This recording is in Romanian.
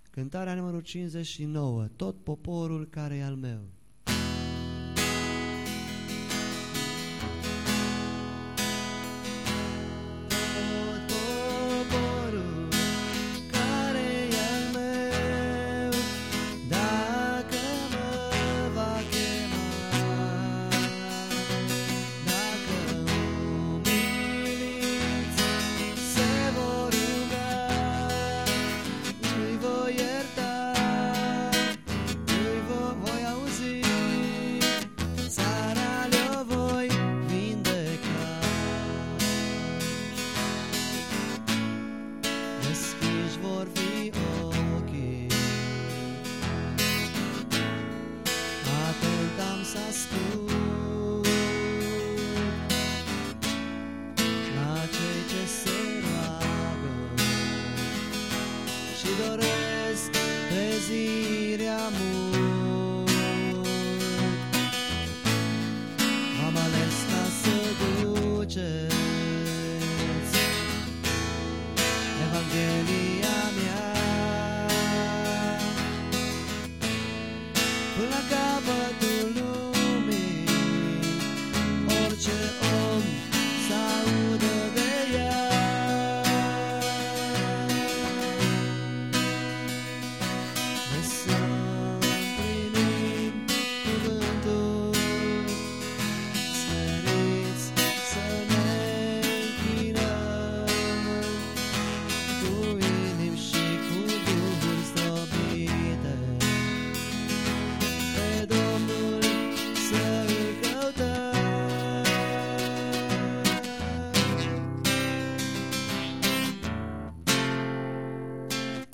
Cântarea numărul 59, tot poporul care e al meu. Să ascult la cei ce se roagă și doresc trezirea mea.